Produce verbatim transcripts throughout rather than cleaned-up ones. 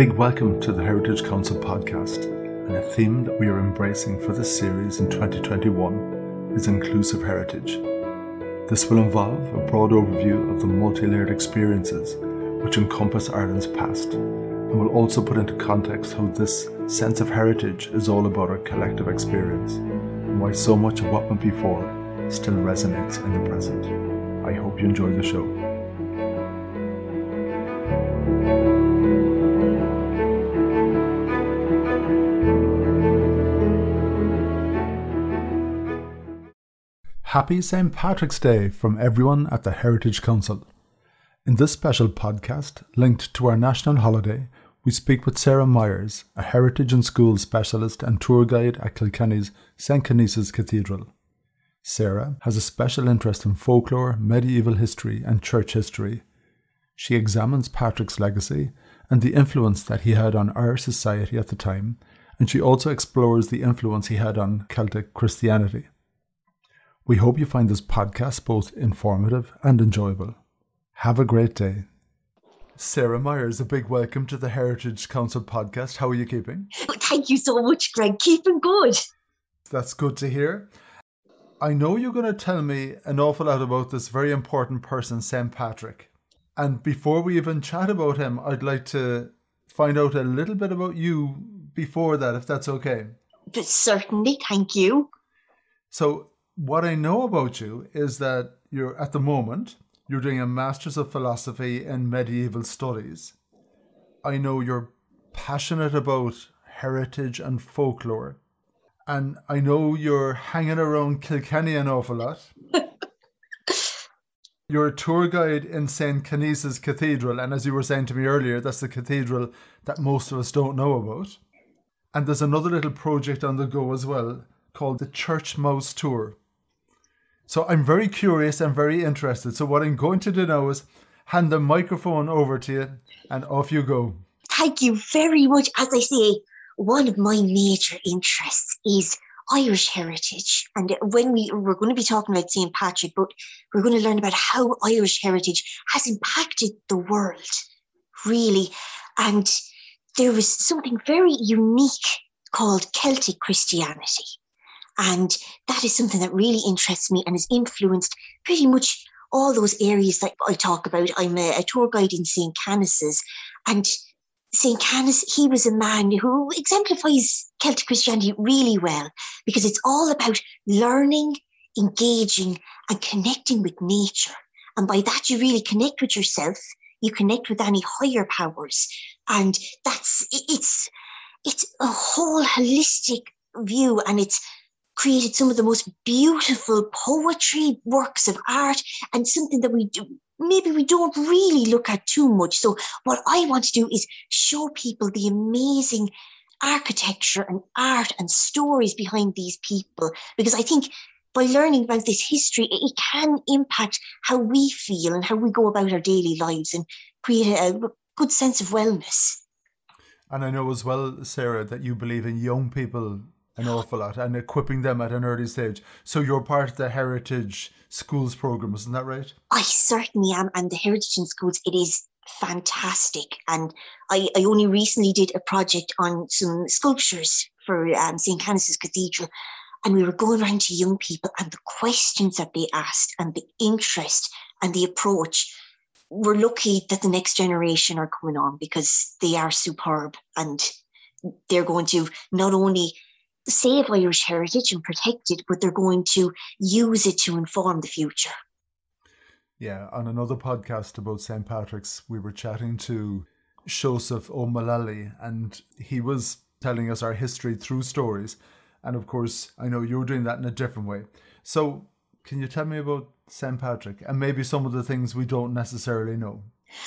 big welcome to the Heritage Council podcast, and a theme that we are embracing for this series in twenty twenty-one is inclusive heritage. This will involve a broad overview of the multi-layered experiences which encompass Ireland's past, and will also put into context how this sense of heritage is all about our collective experience, and why so much of what went before still resonates in the present. I hope you enjoy the show. Happy Saint Patrick's Day from everyone at the Heritage Council. In this special podcast, linked to our national holiday, we speak with Sarah Myers, a heritage and schools specialist and tour guide at Kilkenny's Saint Canice's Cathedral. Sarah has a special interest in folklore, medieval history and church history. She examines Patrick's legacy and the influence that he had on Irish society at the time, and she also explores the influence he had on Celtic Christianity. We hope you find this podcast both informative and enjoyable. Have a great day. Sarah Myers, a big welcome to the Heritage Council podcast. How are you keeping? Thank you so much, Greg. Keeping good. That's good to hear. I know you're going to tell me an awful lot about this very important person, Saint Patrick. And before we even chat about him, I'd like to find out a little bit about you before that, if that's okay. But certainly, thank you. So, what I know about you is that you're, at the moment, you're doing a Master's of Philosophy in Medieval Studies. I know you're passionate about heritage and folklore. And I know you're hanging around Kilkenny an awful lot. You're a tour guide in Saint Canice's Cathedral. And as you were saying to me earlier, that's the cathedral that most of us don't know about. And there's another little project on the go as well called the Church Mouse Tour. So I'm very curious and very interested. So what I'm going to do now is hand the microphone over to you and off you go. Thank you very much. As I say, one of my major interests is Irish heritage. And when we, we're going to be talking about Saint Patrick, but we're going to learn about how Irish heritage has impacted the world, really. And there was something very unique called Celtic Christianity. And that is something that really interests me and has influenced pretty much all those areas that I talk about. I'm a, a tour guide in Saint Canice's, and Saint Canice, he was a man who exemplifies Celtic Christianity really well, because it's all about learning, engaging and connecting with nature. And by that, you really connect with yourself, you connect with any higher powers. And that's, it's, it's a whole holistic view, and it's created some of the most beautiful poetry, works of art, and something that we do, maybe we don't really look at too much. So what I want to do is show people the amazing architecture and art and stories behind these people, because I think by learning about this history, it can impact how we feel and how we go about our daily lives and create a good sense of wellness. And I know as well, Sarah, that you believe in young people an awful lot and equipping them at an early stage. So you're part of the Heritage Schools program, isn't that right? I certainly am. And the Heritage in Schools, it is fantastic. And I, I only recently did a project on some sculptures for um, Saint Canice's Cathedral. And we were going around to young people, and the questions that they asked and the interest and the approach. We're lucky that the next generation are coming on, because they are superb, and they're going to not only save Irish heritage and protect it, but they're going to use it to inform the future. Yeah, on another podcast about Saint Patrick's, we were chatting to Joseph O'Malley, and he was telling us our history through stories. And of course, I know you're doing that in a different way. So can you tell me about Saint Patrick and maybe some of the things we don't necessarily know?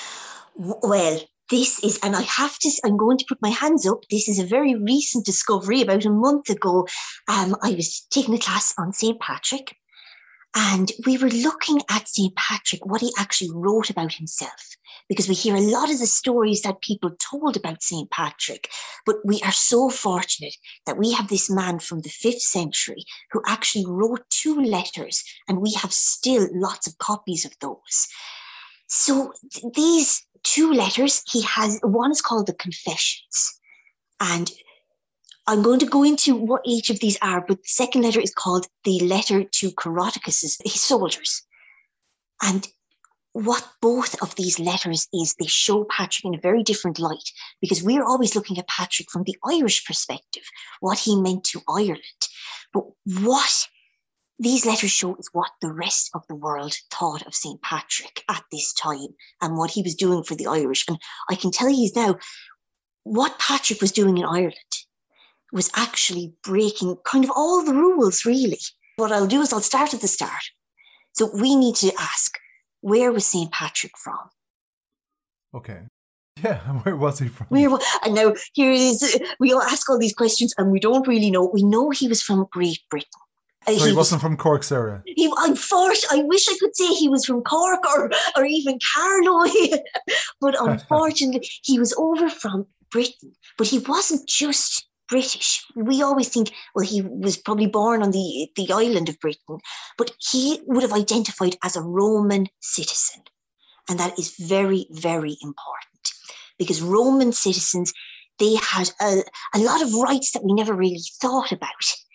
Well, this is, and I have to, I'm going to put my hands up. This is a very recent discovery. About a month ago, um, I was taking a class on Saint Patrick, and we were looking at Saint Patrick, what he actually wrote about himself, because we hear a lot of the stories that people told about Saint Patrick, but we are so fortunate that we have this man from the fifth century who actually wrote two letters, and we have still lots of copies of those. So th- these two letters. He has, one is called the Confessions. And I'm going to go into what each of these are, but the second letter is called the letter to Coroticus, his soldiers. And what both of these letters is, they show Patrick in a very different light, because we're always looking at Patrick from the Irish perspective, what he meant to Ireland. But what these letters show is what the rest of the world thought of Saint Patrick at this time and what he was doing for the Irish. And I can tell you now, what Patrick was doing in Ireland was actually breaking kind of all the rules, really. What I'll do is I'll start at the start. So we need to ask, where was Saint Patrick from? Okay. Yeah, where was he from? Where, and now here it is. We all ask all these questions and we don't really know. We know he was from Great Britain. So he, he wasn't was, from Cork, Sarah? He, I'm forced, I wish I could say he was from Cork or, or even Carlow. But unfortunately, he was over from Britain. But he wasn't just British. We always think, well, he was probably born on the, the island of Britain, but he would have identified as a Roman citizen. And that is very, very important, because Roman citizens, they had a, a lot of rights that we never really thought about.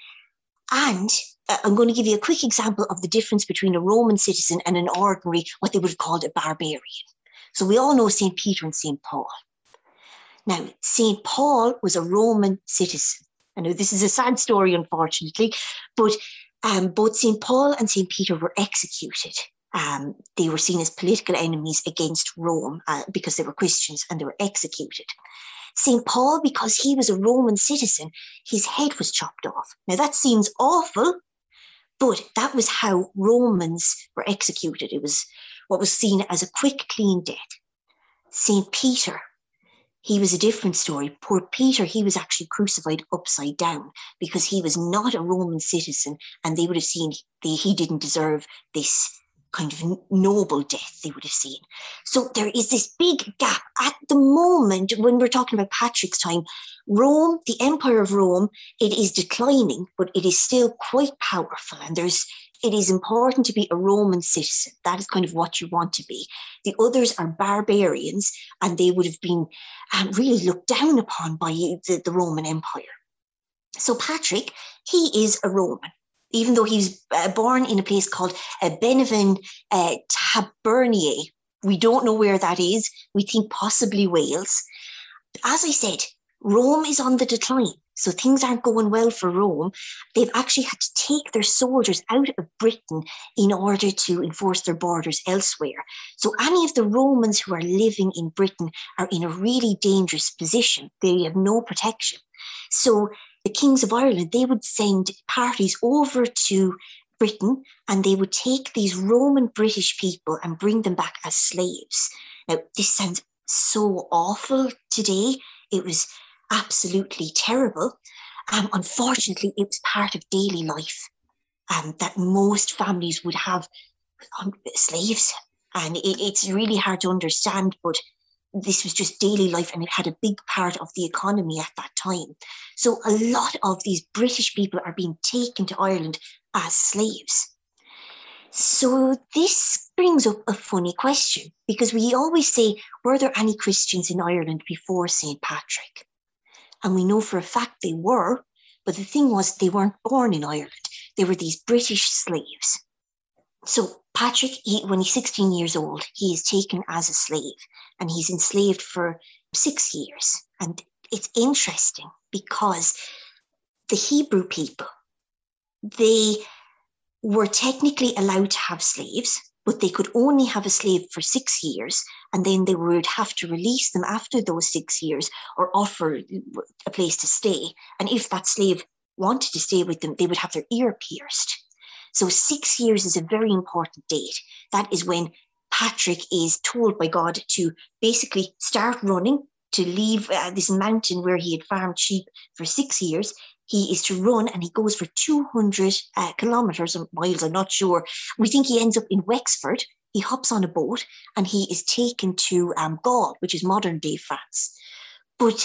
And uh, I'm going to give you a quick example of the difference between a Roman citizen and an ordinary, what they would have called a barbarian. So we all know Saint Peter and Saint Paul. Now, Saint Paul was a Roman citizen. I know this is a sad story, unfortunately, but um, both Saint Paul and Saint Peter were executed. Um, they were seen as political enemies against Rome uh, because they were Christians, and they were executed. Saint Paul, because he was a Roman citizen, his head was chopped off. Now, that seems awful, but that was how Romans were executed. It was what was seen as a quick, clean death. Saint Peter, he was a different story. Poor Peter, he was actually crucified upside down because he was not a Roman citizen, and they would have seen they, he didn't deserve this kind of noble death they would have seen. So there is this big gap at the moment when we're talking about Patrick's time. Rome, the Empire of Rome, it is declining, but it is still quite powerful. And there's it is important to be a Roman citizen. That is kind of what you want to be. The others are barbarians, and they would have been um, really looked down upon by the, the Roman Empire. So Patrick, he is a Roman, even though he was uh, born in a place called uh, Benevin uh, Tabernier. We don't know where that is. We think possibly Wales. As I said, Rome is on the decline, so things aren't going well for Rome. They've actually had to take their soldiers out of Britain in order to enforce their borders elsewhere. So any of the Romans who are living in Britain are in a really dangerous position. They have no protection. So the kings of Ireland, they would send parties over to Britain, and they would take these Roman British people and bring them back as slaves. Now, this sounds so awful today. It was absolutely terrible. Um, unfortunately, it was part of daily life um, that most families would have um, slaves. And it, it's really hard to understand, but this was just daily life, and it had a big part of the economy at that time. So a lot of these British people are being taken to Ireland as slaves. So this brings up a funny question, because we always say, were there any Christians in Ireland before Saint Patrick? And we know for a fact they were, but the thing was, they weren't born in Ireland. They were these British slaves. So Patrick, he, when he's sixteen years old, he is taken as a slave, and he's enslaved for six years. And it's interesting because the Hebrew people, they were technically allowed to have slaves, but they could only have a slave for six years, and then they would have to release them after those six years or offer a place to stay. And if that slave wanted to stay with them, they would have their ear pierced. So six years is a very important date. That is when Patrick is told by God to basically start running, to leave uh, this mountain where he had farmed sheep for six years. He is to run, and he goes for two hundred uh, kilometres or miles, I'm not sure. We think he ends up in Wexford. He hops on a boat, and he is taken to um, Gaul, which is modern day France. But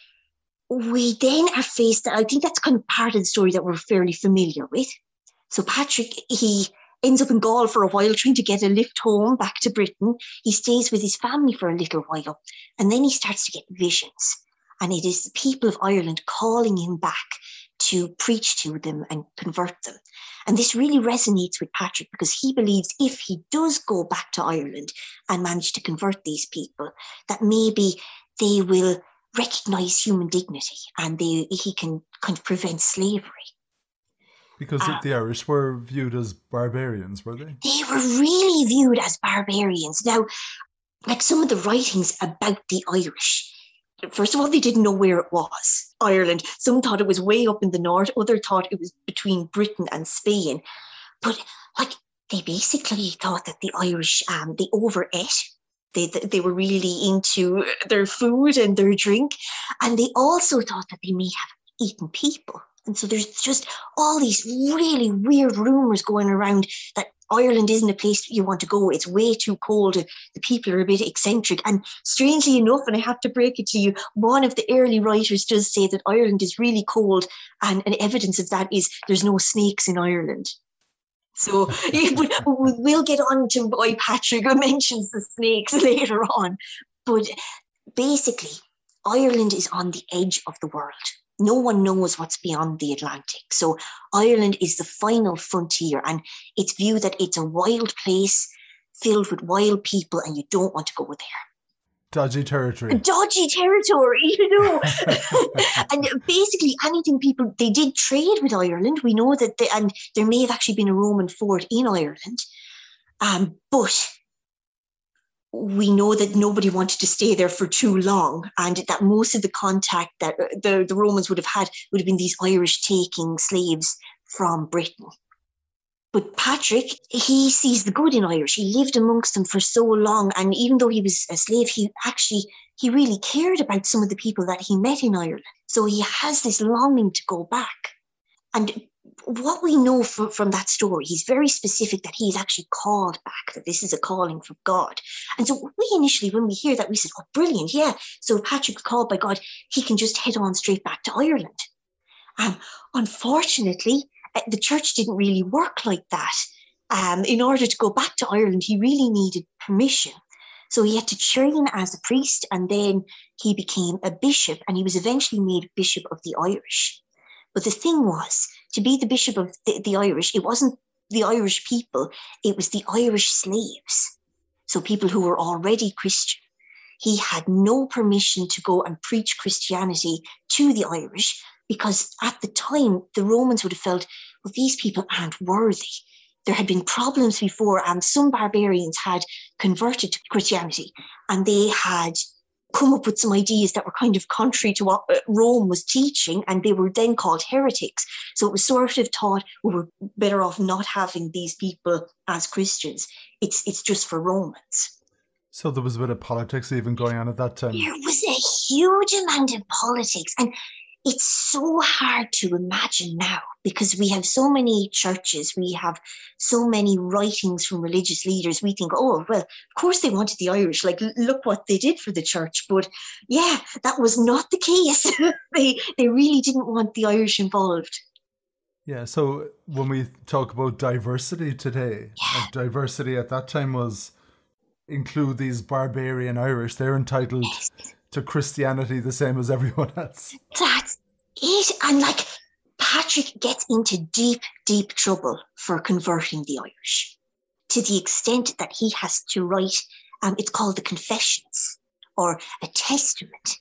we then are faced, I think that's kind of part of the story that we're fairly familiar with. So Patrick, he ends up in Gaul for a while, trying to get a lift home back to Britain. He stays with his family for a little while, and then he starts to get visions. And it is the people of Ireland calling him back to preach to them and convert them. And this really resonates with Patrick, because he believes if he does go back to Ireland and manage to convert these people, that maybe they will recognise human dignity and they, he can kind of prevent slavery. Because uh, the Irish were viewed as barbarians, were they? They were really viewed as barbarians. Now, like some of the writings about the Irish, first of all, they didn't know where it was, Ireland. Some thought it was way up in the north. Others thought it was between Britain and Spain. But like they basically thought that the Irish, um, they overate. They, they were really into their food and their drink. And they also thought that they may have eaten people. And so there's just all these really weird rumours going around that Ireland isn't a place you want to go. It's way too cold. The people are a bit eccentric. And strangely enough, and I have to break it to you, one of the early writers does say that Ireland is really cold. And, and evidence of that is there's no snakes in Ireland. So we'll get on to why Patrick mentions the snakes later on. But basically, Ireland is on the edge of the world. No one knows what's beyond the Atlantic. So Ireland is the final frontier, and it's viewed that it's a wild place filled with wild people and you don't want to go there. Dodgy territory. Dodgy territory, you know. And basically anything people, they did trade with Ireland. We know that, they, and there may have actually been a Roman fort in Ireland. Um, but we know that nobody wanted to stay there for too long, and that most of the contact that the, the Romans would have had would have been these Irish taking slaves from Britain. But Patrick, he sees the good in Irish. He lived amongst them for so long, and even though he was a slave, he actually, he really cared about some of the people that he met in Ireland. So he has this longing to go back. And what we know from, from that story, he's very specific that he's actually called back, that this is a calling from God. And so we initially, when we hear that, we said, oh, brilliant, yeah. So Patrick's called by God, he can just head on straight back to Ireland. Um, unfortunately, the church didn't really work like that. Um, in order to go back to Ireland, he really needed permission. So he had to train as a priest, and then he became a bishop, and he was eventually made Bishop of the Irish. But the thing was, to be the Bishop of the, the Irish, it wasn't the Irish people, it was the Irish slaves. So people who were already Christian. He had no permission to go and preach Christianity to the Irish, because at the time, the Romans would have felt, well, these people aren't worthy. There had been problems before, and some barbarians had converted to Christianity, and they had come up with some ideas that were kind of contrary to what Rome was teaching, and they were then called heretics. So it was sort of thought, well, we're better off not having these people as Christians. It's it's just for Romans. So there was a bit of politics even going on at that time. There was a huge amount of politics, and it's so hard to imagine now, because we have so many churches, we have so many writings from religious leaders. We think, oh, well, of course they wanted the Irish, like, look what they did for the church. But yeah, that was not the case. they, they really didn't want the Irish involved. Yeah, so when we talk about diversity today, yeah. like diversity at that time was include these barbarian Irish. They're entitled yes. to Christianity the same as everyone else. That's it. And like Patrick gets into deep, deep trouble for converting the Irish, to the extent that he has to write, um, it's called the Confessions, or a testament.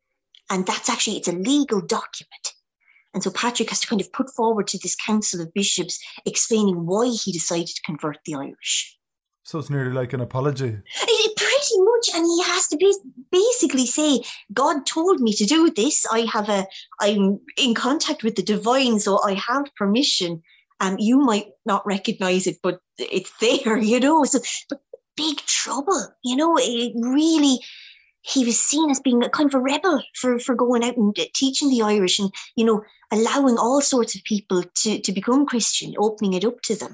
And that's actually, it's a legal document. And so Patrick has to kind of put forward to this council of bishops explaining why he decided to convert the Irish. So it's nearly like an apology. Pretty much, and he has to be, basically say, God told me to do this. I have a, I'm in contact with the divine, so I have permission. Um, you might not recognize it, but it's there, you know. So, but big trouble, you know. It really, he was seen as being a kind of a rebel for, for going out and teaching the Irish, and you know, allowing all sorts of people to to become Christian, opening it up to them.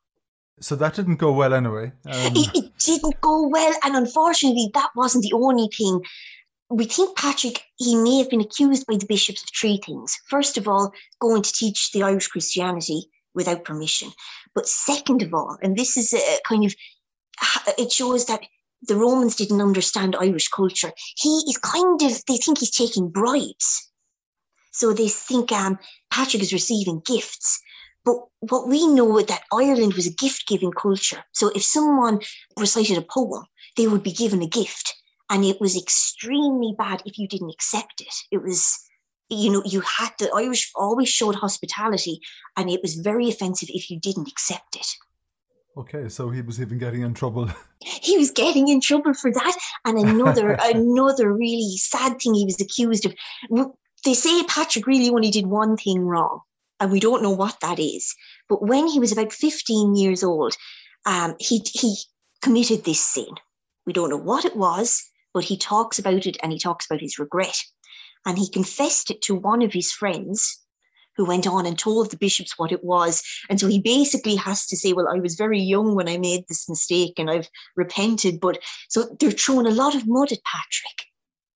So that didn't go well anyway. Um... It, it didn't go well. And unfortunately, that wasn't the only thing. We think Patrick, he may have been accused by the bishops of three things. First of all, going to teach the Irish Christianity, without permission. But second of all, and this is a kind of, it shows that the Romans didn't understand Irish culture. He is kind of, they think he's taking bribes. So they think um, Patrick is receiving gifts. But what we know is that Ireland was a gift-giving culture. So if someone recited a poem, they would be given a gift. And it was extremely bad if you didn't accept it. It was, you know, you had to, Irish always showed hospitality, and it was very offensive if you didn't accept it. Okay, so he was even getting in trouble. He was getting in trouble for that. And another, another really sad thing he was accused of. They say Patrick really only did one thing wrong, and we don't know what that is. But when he was about fifteen years old, um, he he committed this sin. We don't know what it was, but he talks about it, and he talks about his regret. And he confessed it to one of his friends, who went on and told the bishops what it was. And so he basically has to say, well, I was very young when I made this mistake and I've repented. But so they're throwing a lot of mud at Patrick.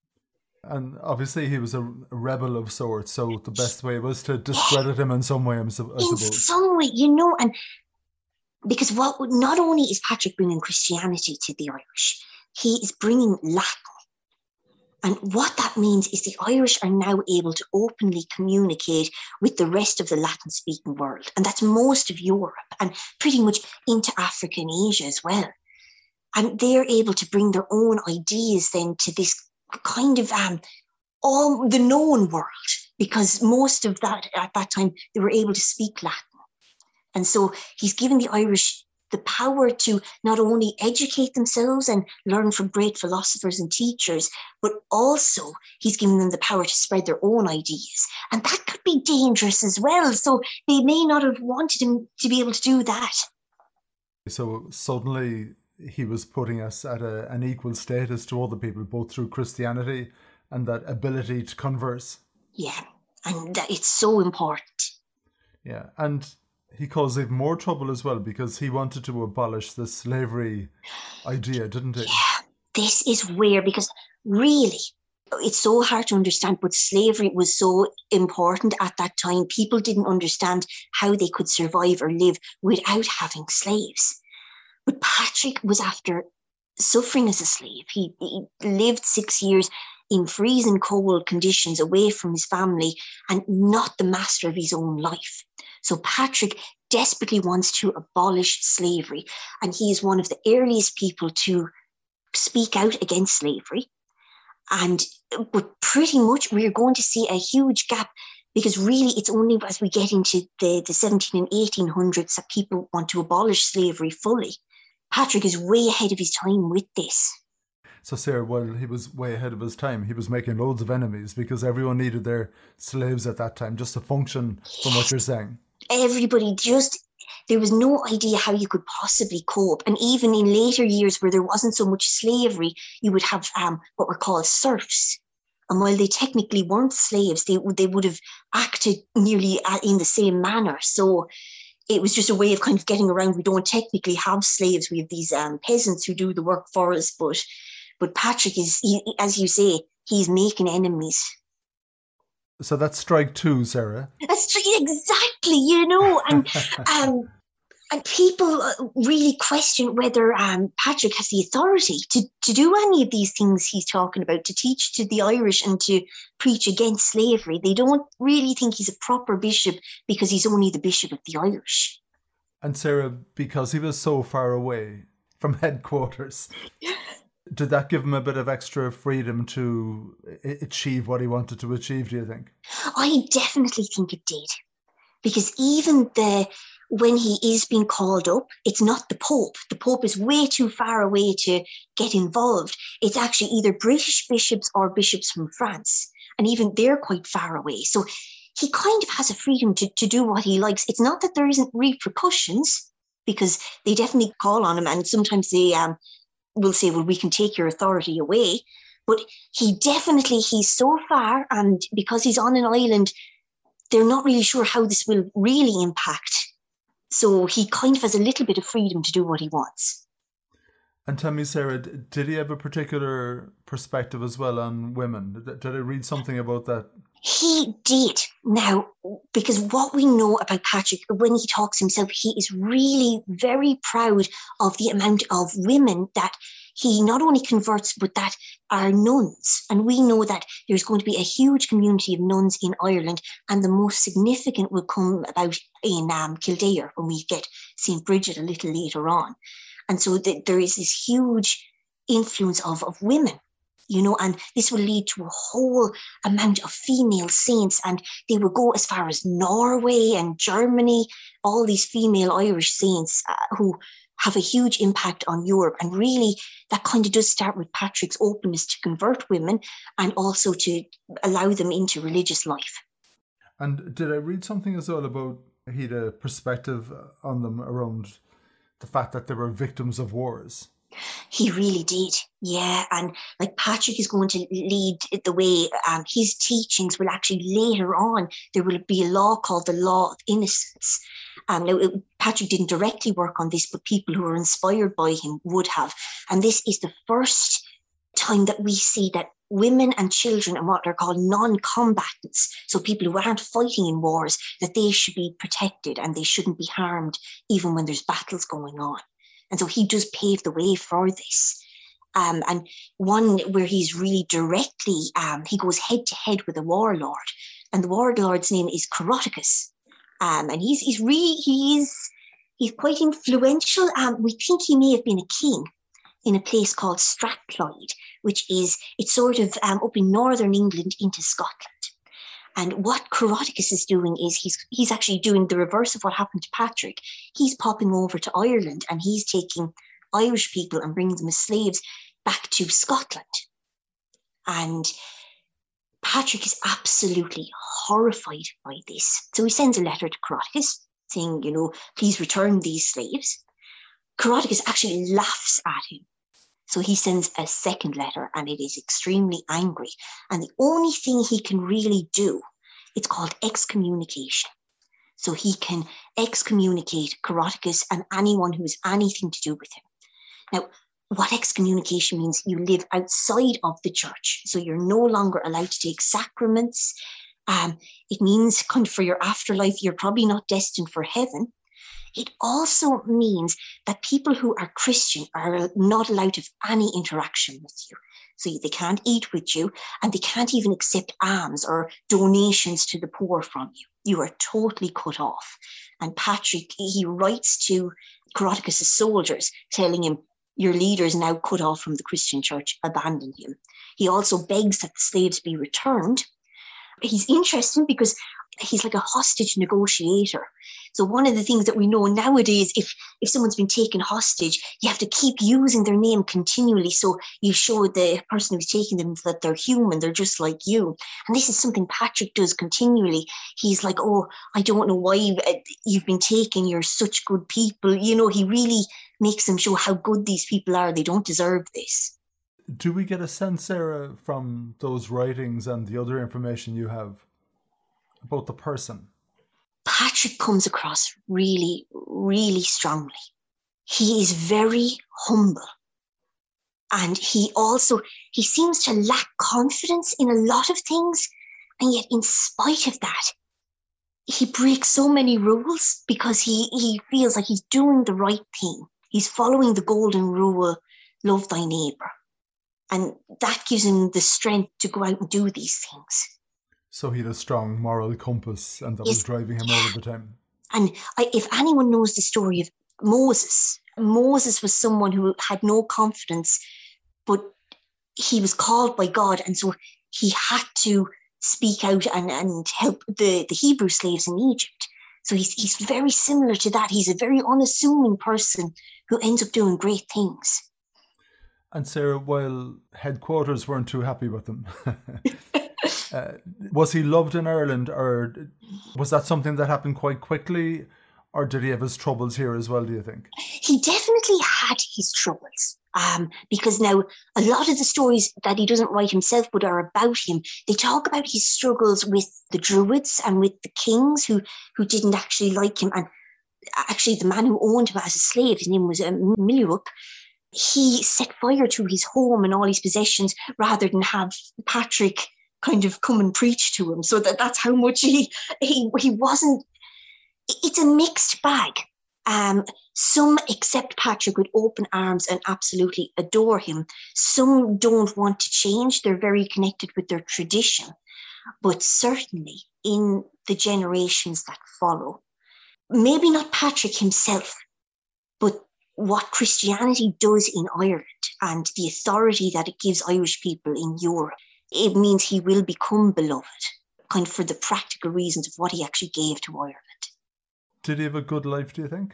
And obviously he was a rebel of sorts, so the best way was to discredit him in some way, I suppose. In some way, you know, and because what not only is Patrick bringing Christianity to the Irish, he is bringing Latin. And what that means is the Irish are now able to openly communicate with the rest of the Latin-speaking world. And that's most of Europe and pretty much into Africa and Asia as well. And they're able to bring their own ideas then to this kind of um, all the known world, because most of that at that time, they were able to speak Latin. And so he's given the Irish the power to not only educate themselves and learn from great philosophers and teachers, but also he's given them the power to spread their own ideas. And that could be dangerous as well. So they may not have wanted him to be able to do that. So suddenly he was putting us at a, an equal status to other people, both through Christianity and that ability to converse. Yeah, and that it's so important. Yeah, and he caused even more trouble as well because he wanted to abolish the slavery idea, didn't he? Yeah, this is where, because really, it's so hard to understand, but slavery was so important at that time. People didn't understand how they could survive or live without having slaves. But Patrick was after suffering as a slave. He, he lived six years in freezing cold conditions away from his family and not the master of his own life. So Patrick desperately wants to abolish slavery, and he is one of the earliest people to speak out against slavery. And but pretty much we're going to see a huge gap, because really it's only as we get into the, the seventeen and eighteen hundreds that people want to abolish slavery fully. Patrick is way ahead of his time with this. So, Sarah, while he was way ahead of his time, he was making loads of enemies because everyone needed their slaves at that time just to function, from what you're saying. Everybody just, there was no idea how you could possibly cope. And even in later years where there wasn't so much slavery, you would have um, what were called serfs. And while they technically weren't slaves, they, they would have acted nearly in the same manner. So it was just a way of kind of getting around. We don't technically have slaves. We have these um, peasants who do the work for us. But but Patrick is, he, as you say, he's making enemies. So that's strike two, Sarah. That's exactly, you know, and um, and people really question whether um, Patrick has the authority to, to do any of these things he's talking about, to teach to the Irish and to preach against slavery. They don't really think he's a proper bishop because he's only the bishop of the Irish. And Sarah, because he was so far away from headquarters, did that give him a bit of extra freedom to achieve what he wanted to achieve, do you think? I definitely think it did. Because even the when he is being called up, it's not the Pope. The Pope is way too far away to get involved. It's actually either British bishops or bishops from France. And even they're quite far away. So he kind of has a freedom to, to do what he likes. It's not that there isn't repercussions, because they definitely call on him. And sometimes they um, will say, well, we can take your authority away. But he definitely, he's so far. And because he's on an island, they're not really sure how this will really impact. So he kind of has a little bit of freedom to do what he wants. And tell me, Sarah, did he have a particular perspective as well on women? Did, did I read something about that? He did. Now, because what we know about Patrick, when he talks himself, he is really very proud of the amount of women that he not only converts, but that are nuns. And we know that there's going to be a huge community of nuns in Ireland, and the most significant will come about in um, Kildare when we get Saint Bridget a little later on. And so the, there is this huge influence of, of women, you know, and this will lead to a whole amount of female saints, and they will go as far as Norway and Germany, all these female Irish saints uh, who have a huge impact on Europe. And really, that kind of does start with Patrick's openness to convert women and also to allow them into religious life. And did I read something as well about he had a perspective on them around the fact that they were victims of wars? He really did, yeah. And like Patrick is going to lead the way. Um, his teachings will actually later on, there will be a law called the Law of Innocence. Um, now, it, Patrick didn't directly work on this, but people who were inspired by him would have. And this is the first time that we see that women and children and what are called non-combatants, so people who aren't fighting in wars, that they should be protected and they shouldn't be harmed even when there's battles going on. And so he does pave the way for this. Um, and one where he's really directly, um, he goes head to head with a warlord. And the warlord's name is Coroticus. Um, and he's he's really, he's, he's quite influential. Um, we think he may have been a king in a place called Strathclyde, which is, it's sort of um, up in northern England into Scotland. And what Coroticus is doing is he's he's actually doing the reverse of what happened to Patrick. He's popping over to Ireland and he's taking Irish people and bringing them as slaves back to Scotland. And Patrick is absolutely horrified by this. So he sends a letter to Coroticus saying, you know, please return these slaves. Coroticus actually laughs at him. So he sends a second letter and it is extremely angry. And the only thing he can really do, it's called excommunication. So he can excommunicate Coroticus and anyone who has anything to do with him. Now, what excommunication means, you live outside of the church. So you're no longer allowed to take sacraments. Um, it means kind of for your afterlife, you're probably not destined for heaven. It also means that people who are Christian are not allowed to have any interaction with you. So they can't eat with you and they can't even accept alms or donations to the poor from you. You are totally cut off. And Patrick, he writes to Coroticus' soldiers telling him, your leader is now cut off from the Christian church, abandon him. He also begs that the slaves be returned. He's interesting because he's like a hostage negotiator. So one of the things that we know nowadays, if, if someone's been taken hostage, you have to keep using their name continually. So you show the person who's taking them that they're human, they're just like you. And this is something Patrick does continually. He's like, oh, I don't know why you've been taken. You're such good people. You know, he really makes them show how good these people are. They don't deserve this. Do we get a sense, Sarah, from those writings and the other information you have about the person? Patrick comes across really, really strongly. He is very humble. And he also, he seems to lack confidence in a lot of things. And yet in spite of that, he breaks so many rules because he, he feels like he's doing the right thing. He's following the golden rule, love thy neighbour. And that gives him the strength to go out and do these things. So he had a strong moral compass and that yes. was driving him all of the time. And I, if anyone knows the story of Moses, Moses was someone who had no confidence, but he was called by God. And so he had to speak out and, and help the, the Hebrew slaves in Egypt. So he's, he's very similar to that. He's a very unassuming person who ends up doing great things. And Sarah, while headquarters weren't too happy with him, uh, was he loved in Ireland, or was that something that happened quite quickly, or did he have his troubles here as well, do you think? He definitely had his troubles, um, because now a lot of the stories that he doesn't write himself but are about him, they talk about his struggles with the Druids and with the kings who, who didn't actually like him. And actually the man who owned him as a slave, his name was um, Milirup, he set fire to his home and all his possessions rather than have Patrick kind of come and preach to him. So that, that's how much he, he, he wasn't, it's a mixed bag. Um, some accept Patrick with open arms and absolutely adore him. Some don't want to change. They're very connected with their tradition. But certainly in the generations that follow, maybe not Patrick himself, but what Christianity does in Ireland and the authority that it gives Irish people in Europe, it means he will become beloved, kind of for the practical reasons of what he actually gave to Ireland. Did he have a good life, do you think?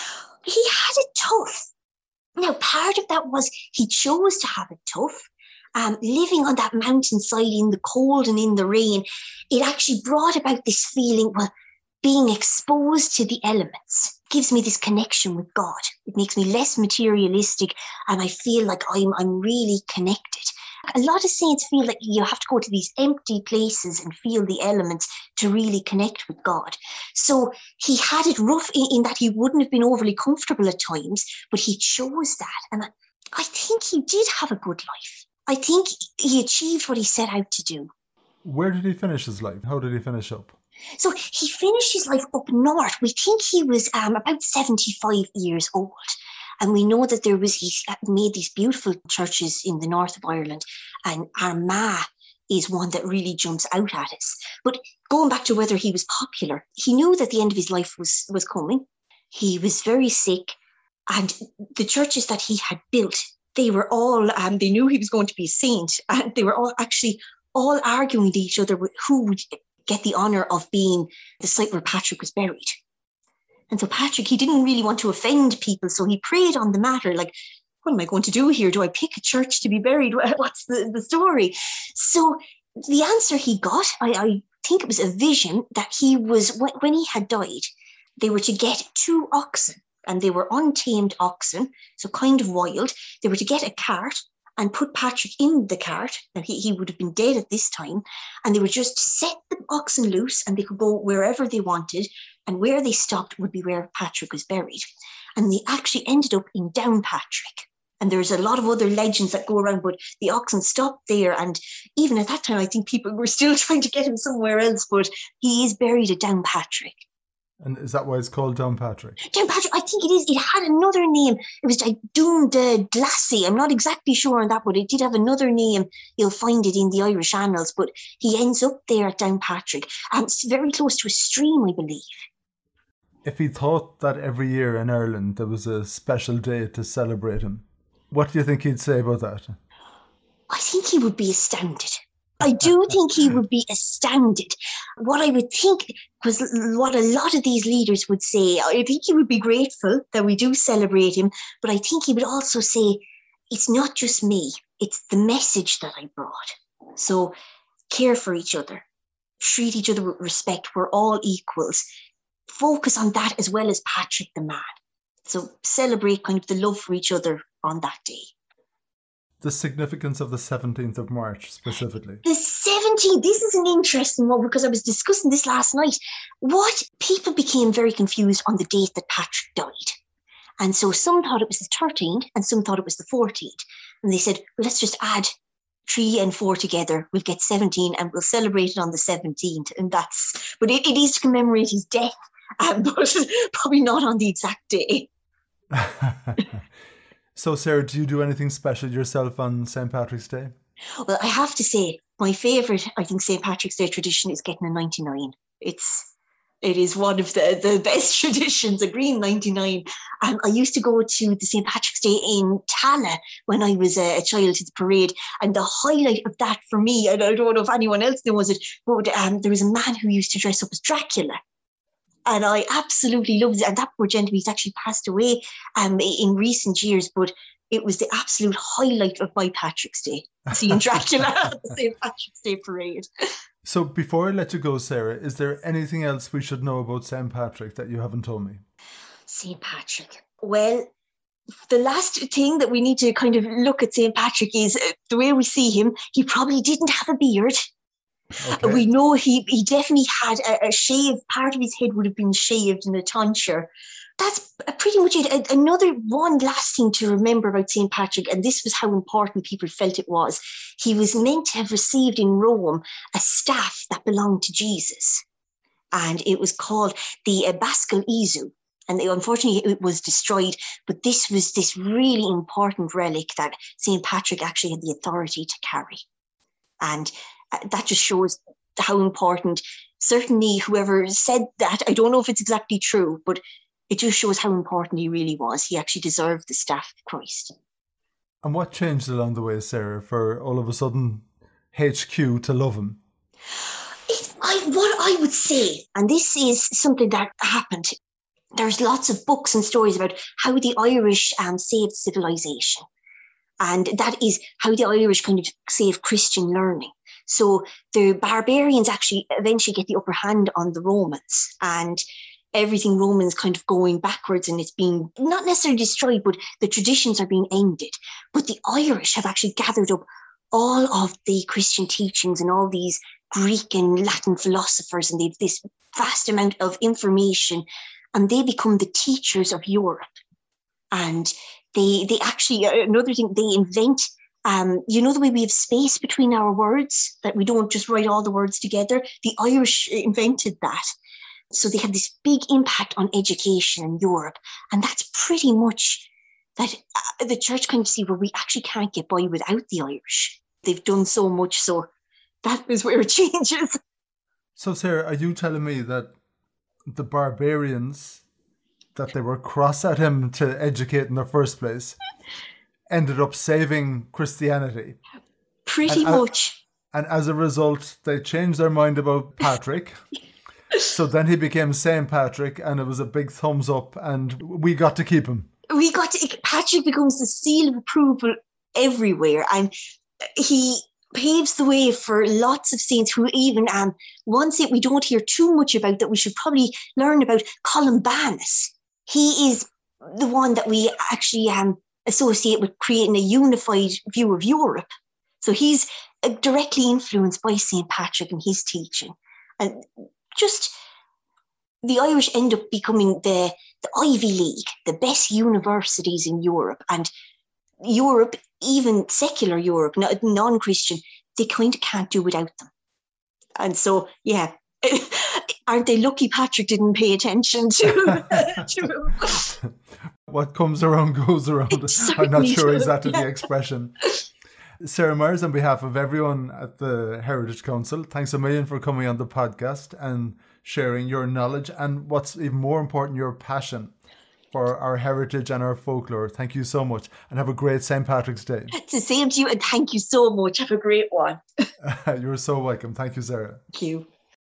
He had it tough. Now, part of that was he chose to have it tough. Um, living on that mountainside in the cold and in the rain, it actually brought about this feeling, well, being exposed to the elements gives me this connection with God. It makes me less materialistic and I feel like I'm, I'm really connected. A lot of saints feel like you have to go to these empty places and feel the elements to really connect with God. So he had it rough in, in that he wouldn't have been overly comfortable at times, but he chose that. And I, I think he did have a good life. I think he achieved what he set out to do. Where did he finish his life? How did he finish up? So he finished his life up north. We think he was um, about seventy-five years old. And we know that there was, he made these beautiful churches in the north of Ireland, and Armagh is one that really jumps out at us. But going back to whether he was popular, he knew that the end of his life was, was coming. He was very sick, and the churches that he had built, they were all, um, they knew he was going to be a saint, and they were all actually all arguing with each other with who would get the honour of being the site where Patrick was buried. And so Patrick, he didn't really want to offend people, so he prayed on the matter, like, what am I going to do here? Do I pick a church to be buried? What's the, the story? So the answer he got, I, I think it was a vision that he was, when, when he had died, they were to get two oxen, and they were untamed oxen, so kind of wild. They were to get a cart and put Patrick in the cart. Now, he, he would have been dead at this time. And they would just set the oxen loose and they could go wherever they wanted. And where they stopped would be where Patrick was buried. And they actually ended up in Downpatrick. And there's a lot of other legends that go around, but the oxen stopped there. And even at that time, I think people were still trying to get him somewhere else, but he is buried at Downpatrick. And is that why it's called Downpatrick? Downpatrick, I think it is. It had another name. It was like Doon de Glassy. I'm not exactly sure on that, but it did have another name. You'll find it in the Irish annals, but he ends up there at Downpatrick. And it's very close to a stream, I believe. If he thought that every year in Ireland there was a special day to celebrate him, what do you think he'd say about that? I think he would be astounded. I do think he would be astounded. What I would think was what a lot of these leaders would say. I think he would be grateful that we do celebrate him, but I think he would also say, it's not just me, it's the message that I brought. So care for each other, treat each other with respect, we're all equals. Focus on that as well as Patrick the man. So celebrate kind of the love for each other on that day. The significance of the seventeenth of March specifically. The seventeenth, this is an interesting one because I was discussing this last night. What people became very confused on the date that Patrick died. And so some thought it was the thirteenth and some thought it was the fourteenth. And they said, well, let's just add three and four together. We'll get seventeen and we'll celebrate it on the seventeenth. And that's, but it, it is to commemorate his death, um, but probably not on the exact day. So, Sarah, do you do anything special yourself on Saint Patrick's Day? Well, I have to say, my favourite, I think, Saint Patrick's Day tradition is getting a ninety-nine. It's, it is one of the, the best traditions, a green ninety-nine. Um, I used to go to the Saint Patrick's Day in Tala when I was a, a child to the parade. And the highlight of that for me, and I don't know if anyone else knows it, but um, there was a man who used to dress up as Dracula. And I absolutely loved it. And that poor gentleman, he's actually passed away um, in recent years, but it was the absolute highlight of my Patrick's Day, seeing Dracula at the Saint Patrick's Day parade. So before I let you go, Sarah, is there anything else we should know about Saint Patrick that you haven't told me? Saint Patrick. Well, the last thing that we need to kind of look at Saint Patrick is uh, the way we see him. He probably didn't have a beard. Okay. We know he, he definitely had a, a shave. Part of his head would have been shaved in a tonsure. that's pretty much it. Another one last thing to remember about Saint Patrick, and this was how important people felt it was. He was meant to have received in Rome a staff that belonged to Jesus. And it was called the uh, Bascal Isu. And unfortunately, it was destroyed. But this was this really important relic that Saint Patrick actually had the authority to carry. And uh, that just shows how important, certainly whoever said that, I don't know if it's exactly true, but it just shows how important he really was. He actually deserved the staff of Christ. And what changed along the way, Sarah, for all of a sudden H Q to love him? It, I, what I would say, and this is something that happened, there's lots of books and stories about how the Irish um, saved civilization. And that is how the Irish kind of saved Christian learning. So the barbarians actually eventually get the upper hand on the Romans, and everything Romans kind of going backwards, and it's being not necessarily destroyed, but the traditions are being ended. But the Irish have actually gathered up all of the Christian teachings and all these Greek and Latin philosophers, and they've this vast amount of information, and they become the teachers of Europe. And they they actually, another thing, they invent, um, you know, the way we have space between our words, that we don't just write all the words together. The Irish invented that. So they have this big impact on education in Europe. And that's pretty much that uh, the church kind of see, well, we actually can't get by without the Irish. They've done so much. So that is where it changes. So, Sarah, are you telling me that the barbarians, that they were cross at him to educate in the first place, ended up saving Christianity? Pretty and, much. And as a result, they changed their mind about Patrick. So then he became Saint Patrick, and it was a big thumbs up, and we got to keep him. We got to, Patrick becomes the seal of approval everywhere, and he paves the way for lots of saints who even, um, one saint we don't hear too much about that we should probably learn about, Columbanus. He is the one that we actually um, associate with creating a unified view of Europe. So he's uh, directly influenced by Saint Patrick and his teaching. And just the Irish end up becoming the, the Ivy League, the best universities in Europe. And Europe, even secular Europe, non-Christian, they kind of can't do without them. And so, yeah, aren't they lucky Patrick didn't pay attention to, to what comes around goes around. I'm not sure does, exactly yeah. the expression. Sarah Myers, on behalf of everyone at the Heritage Council, thanks a million for coming on the podcast and sharing your knowledge and, what's even more important, your passion for our heritage and our folklore. Thank you so much, and have a great Saint Patrick's Day. It's the same to you, and thank you so much. Have a great one. You're so welcome. Thank you, Sarah. Thank you.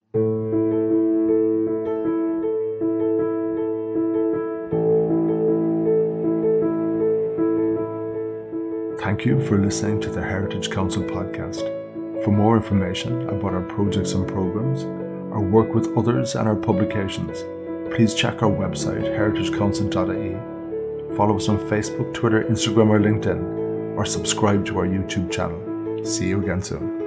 Thank you for listening to the Heritage Council podcast. For more information about our projects and programs, our work with others and our publications, please check our website, heritage council dot I E. Follow us on Facebook, Twitter, Instagram or LinkedIn, or subscribe to our YouTube channel. See you again soon.